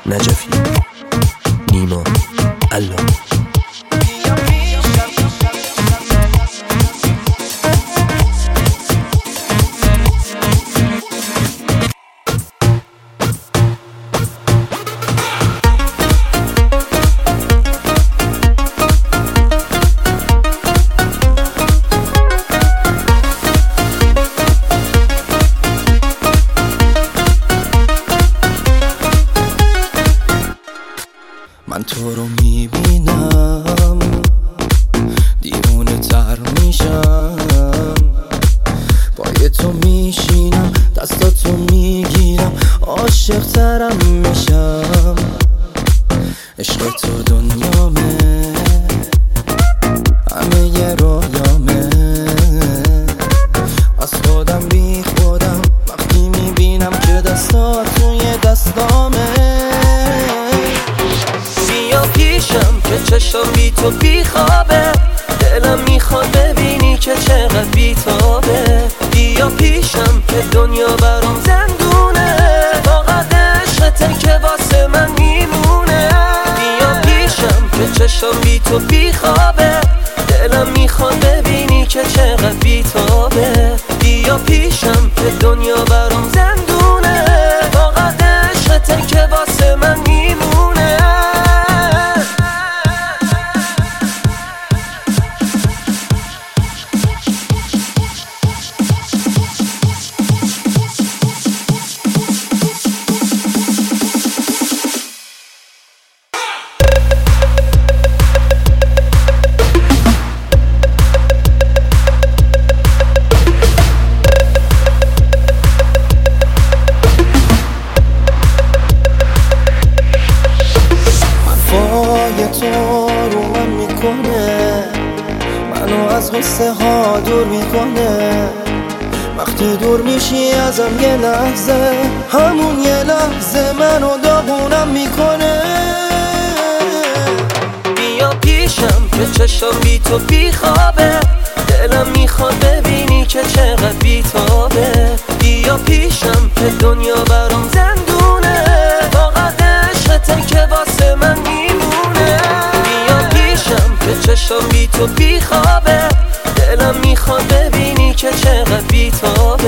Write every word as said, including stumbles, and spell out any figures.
نجفی، نیما، الله. من تو رو میبینم دیوونه تر میشم، پای تو میشینم دستاتو میگیرم عاشق ترم میشم. عشق تو دنیامه همه یه رویامه، از خودم بی خودم وقتی میبینم که دستات توی دستامه. پیشم که چشم بی تو بی خوابه، دلم میخواد ببینی که چقدر بی تابه. بیا پیشم که دنیا برام زندونه، فقط عشقته که واسه من میمونه. بیا پیشم که چشم بی تو بی خوابه، دلم میخواد ببینی که چقدر بی تابه. بیا پیشم که دنیا برام زندونه، فقط عشقته که واسه من میمونه. تو رو من میکنه، منو از قصه ها دور میکنه. وقتی دور میشی ازم یه لحظه، همون یه لحظه منو داغونم میکنه. بیا پیشم که چشم بی تو بی خوابه، دلم میخواد ببینی که چقدر بی تابه. بیا پیشم که دنیا برام زندونه، فقط عشقته که واسه من میمونه. بیا پیشم که چشم بی تو بی خوابه، دلم میخواد ببینی که چقدر بی تابه.